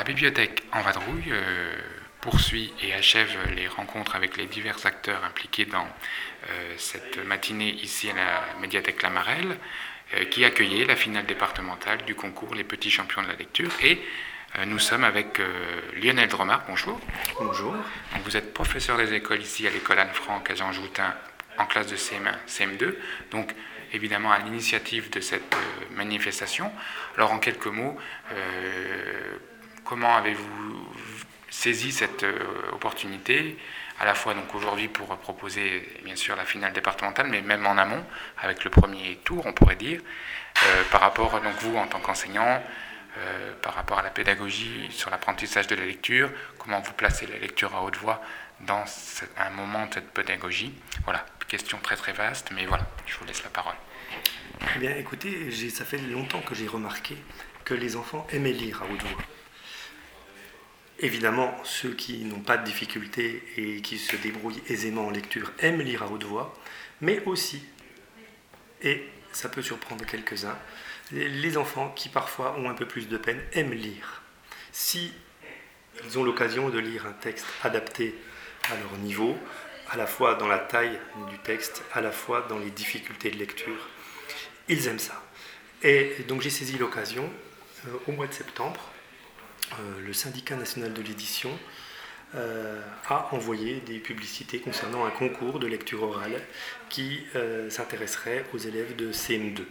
bibliothèque En Vadrouille poursuit et achève les rencontres avec les divers acteurs impliqués dans cette matinée ici à la médiathèque Lamarelle, qui accueillait la finale départementale du concours Les Petits Champions de la Lecture. Et nous sommes avec Lionel Dromard. Bonjour. Bonjour. Donc, vous êtes professeur des écoles ici à l'école Anne-Franck à Jean-Joutin en classe de CM1, CM2. Donc, évidemment, à l'initiative de cette manifestation. Alors, en quelques mots, comment avez-vous saisi cette opportunité, à la fois donc aujourd'hui pour proposer bien sûr la finale départementale, mais même en amont, avec le premier tour, on pourrait dire, par rapport, donc vous en tant qu'enseignant, par rapport à la pédagogie sur l'apprentissage de la lecture, comment vous placez la lecture à haute voix dans un moment de cette pédagogie. Voilà, question très très vaste, mais voilà, je vous laisse la parole. Eh bien, écoutez, ça fait longtemps que j'ai remarqué que les enfants aimaient lire à haute voix. Évidemment, ceux qui n'ont pas de difficultés et qui se débrouillent aisément en lecture aiment lire à haute voix, mais aussi, et ça peut surprendre quelques-uns, les enfants qui parfois ont un peu plus de peine aiment lire. Si ils ont l'occasion de lire un texte adapté à leur niveau, à la fois dans la taille du texte, à la fois dans les difficultés de lecture, ils aiment ça. Et donc j'ai saisi l'occasion, au mois de septembre, le syndicat national de l'édition a envoyé des publicités concernant un concours de lecture orale qui s'intéresserait aux élèves de CM2.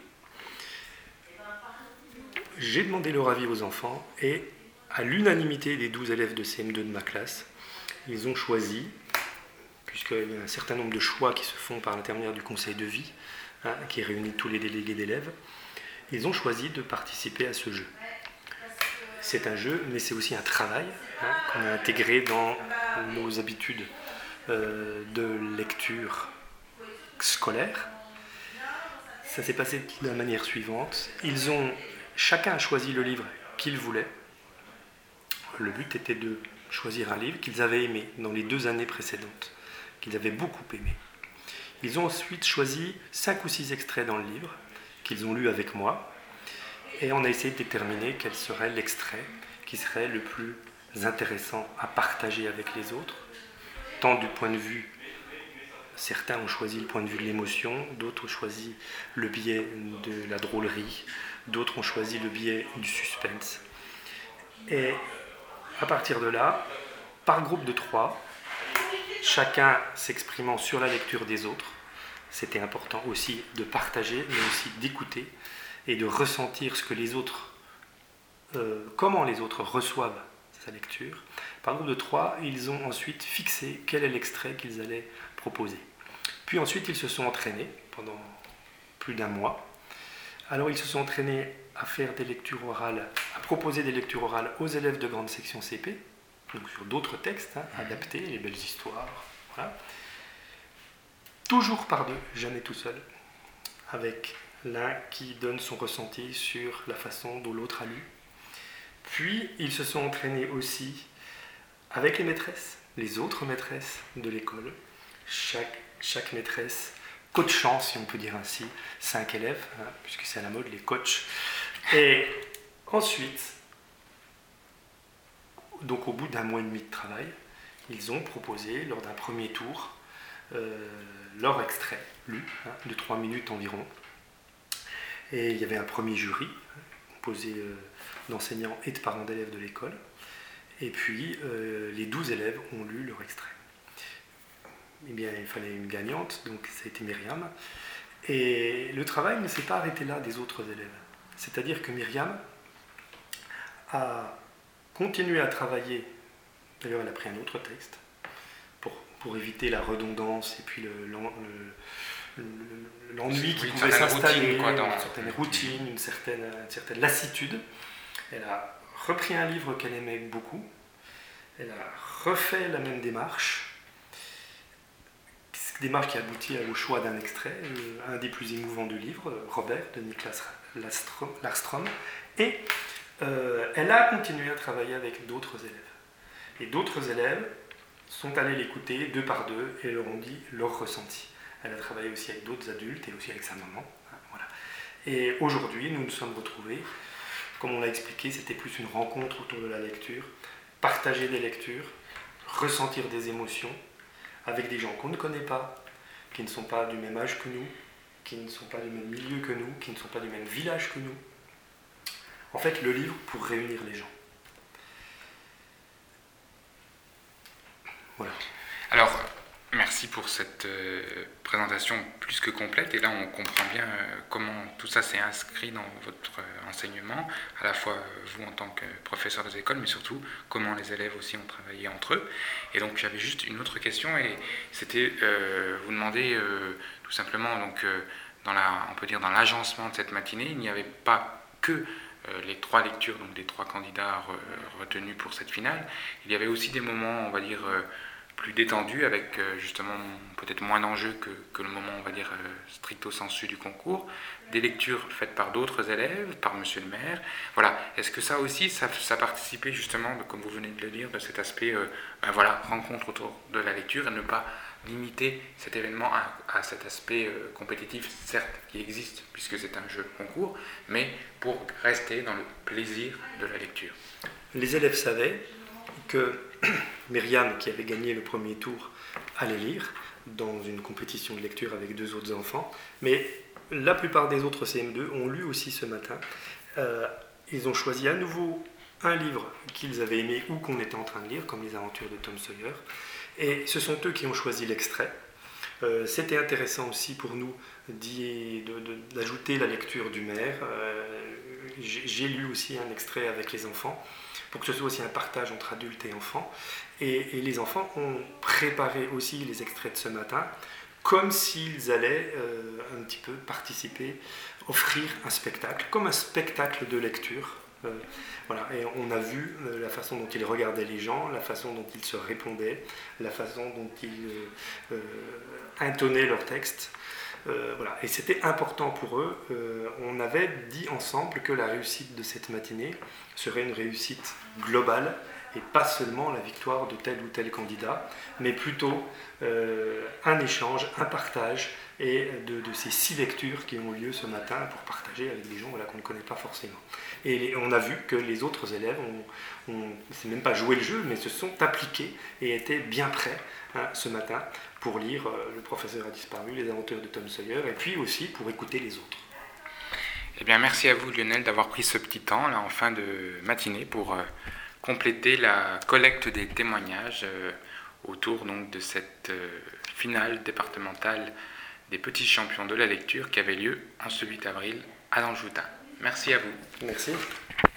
J'ai demandé leur avis aux enfants et à l'unanimité des 12 élèves de CM2 de ma classe, ils ont choisi, puisqu'il y a un certain nombre de choix qui se font par l'intermédiaire du conseil de vie, qui réunit tous les délégués d'élèves, ils ont choisi de participer à ce jeu. C'est un jeu, mais c'est aussi un travail qu'on a intégré dans nos habitudes de lecture scolaire. Ça s'est passé de la manière suivante. Chacun a choisi le livre qu'il voulait. Le but était de choisir un livre qu'ils avaient aimé dans les 2 années précédentes, qu'ils avaient beaucoup aimé. Ils ont ensuite choisi 5 ou 6 extraits dans le livre qu'ils ont lus avec moi. Et on a essayé de déterminer quel serait l'extrait qui serait le plus intéressant à partager avec les autres, tant du point de vue, certains ont choisi le point de vue de l'émotion, d'autres ont choisi le biais de la drôlerie, d'autres ont choisi le biais du suspense. Et à partir de là, par groupe de 3, chacun s'exprimant sur la lecture des autres, c'était important aussi de partager, mais aussi d'écouter, et de ressentir ce que les autres, comment les autres reçoivent sa lecture. Par groupe de 3, ils ont ensuite fixé quel est l'extrait qu'ils allaient proposer. Puis ensuite, ils se sont entraînés pendant plus d'1 mois. Alors, ils se sont entraînés à faire des lectures orales, à proposer des lectures orales aux élèves de grande section CP, donc sur d'autres textes adaptés, les belles histoires. Voilà. Toujours par 2, jamais tout seul, avec l'un qui donne son ressenti sur la façon dont l'autre a lu. Puis, ils se sont entraînés aussi avec les maîtresses, les autres maîtresses de l'école. Chaque maîtresse coachant, si on peut dire ainsi, 5 élèves, puisque c'est à la mode, les coachs. Et ensuite, donc au bout d'1 mois et demi de travail, ils ont proposé, lors d'un premier tour, leur extrait lu, de 3 minutes environ. Et il y avait un premier jury, composé d'enseignants et de parents d'élèves de l'école. Et puis, les 12 élèves ont lu leur extrait. Eh bien, il fallait une gagnante, donc ça a été Myriam. Et le travail ne s'est pas arrêté là des autres élèves. C'est-à-dire que Myriam a continué à travailler. D'ailleurs, elle a pris un autre texte pour éviter la redondance et puis l'ennui qui pouvait s'installer, une certaine routine, une certaine lassitude. Elle a repris un livre qu'elle aimait beaucoup, elle a refait la même démarche qui aboutit au choix d'un extrait, un des plus émouvants du livre, Robert, de Niklas Larström, et elle a continué à travailler avec d'autres élèves. Et d'autres élèves sont allés l'écouter 2 par 2 et leur ont dit leur ressenti. Elle a travaillé aussi avec d'autres adultes et aussi avec sa maman. Voilà. Et aujourd'hui, nous nous sommes retrouvés Comme on l'a expliqué, c'était plus une rencontre autour de la lecture, partager des lectures, ressentir des émotions avec des gens qu'on ne connaît pas, qui ne sont pas du même âge que nous, qui ne sont pas du même milieu que nous, qui ne sont pas du même village que nous. En fait, le livre pour réunir les gens. Voilà. Alors, merci pour cette présentation plus que complète. Et là, on comprend bien comment tout ça s'est inscrit dans votre enseignement, à la fois vous en tant que professeur des écoles, mais surtout comment les élèves aussi ont travaillé entre eux. Et donc, j'avais juste une autre question, et c'était vous demander tout simplement, donc, on peut dire dans l'agencement de cette matinée, il n'y avait pas que les 3 lectures, donc des 3 candidats retenus pour cette finale. Il y avait aussi des moments, on va dire, plus détendus, avec justement peut-être moins d'enjeux que le moment, on va dire, stricto sensu du concours. Des lectures faites par d'autres élèves, par monsieur le maire. Voilà. Est-ce que ça aussi, ça participait justement, comme vous venez de le dire, de cet aspect, rencontre autour de la lecture, et ne pas limiter cet événement à cet aspect compétitif, certes, qui existe, puisque c'est un jeu concours, mais pour rester dans le plaisir de la lecture. Les élèves savaient que Myriam, qui avait gagné le premier tour, allait lire dans une compétition de lecture avec 2 autres enfants, mais la plupart des autres CM2 ont lu aussi ce matin. Ils ont choisi à nouveau un livre qu'ils avaient aimé ou qu'on était en train de lire, comme Les Aventures de Tom Sawyer, et ce sont eux qui ont choisi l'extrait. C'était intéressant aussi pour nous d'ajouter la lecture du maire. J'ai lu aussi un extrait avec les enfants, pour que ce soit aussi un partage entre adultes et enfants. Et les enfants ont préparé aussi les extraits de ce matin, comme s'ils allaient un petit peu participer, offrir un spectacle, comme un spectacle de lecture. Voilà. Et on a vu la façon dont ils regardaient les gens, la façon dont ils se répondaient, la façon dont ils intonaient leur texte. Voilà. Et c'était important pour eux. On avait dit ensemble que la réussite de cette matinée serait une réussite globale, et pas seulement la victoire de tel ou tel candidat, mais plutôt un échange, un partage, et de ces 6 lectures qui ont lieu ce matin pour partager avec des gens qu'on ne connaît pas forcément. Et on a vu que les autres élèves c'est même pas joué le jeu, mais se sont appliqués et étaient bien prêts ce matin pour lire Le professeur a disparu, Les Aventures de Tom Sawyer, et puis aussi pour écouter les autres. Eh bien, merci à vous, Lionel, d'avoir pris ce petit temps là en fin de matinée pour compléter la collecte des témoignages autour donc de cette finale départementale des petits champions de la lecture qui avait lieu en ce 8 avril à Danjoutin. Merci à vous. Merci.